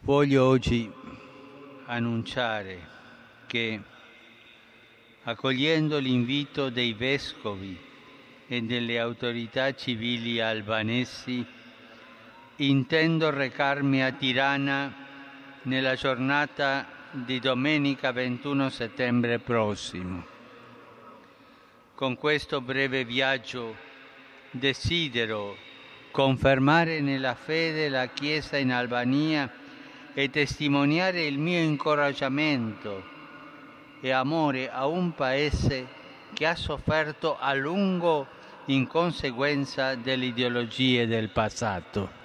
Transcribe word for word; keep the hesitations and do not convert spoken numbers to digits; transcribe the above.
Voglio oggi annunciare che, accogliendo l'invito dei vescovi e delle autorità civili albanesi, intendo recarmi a Tirana nella giornata di domenica ventuno settembre prossimo. Con questo breve viaggio desidero confermare nella fede la Chiesa in Albania e testimoniare il mio incoraggiamento e amore a un Paese che ha sofferto a lungo in conseguenza delle ideologie del passato.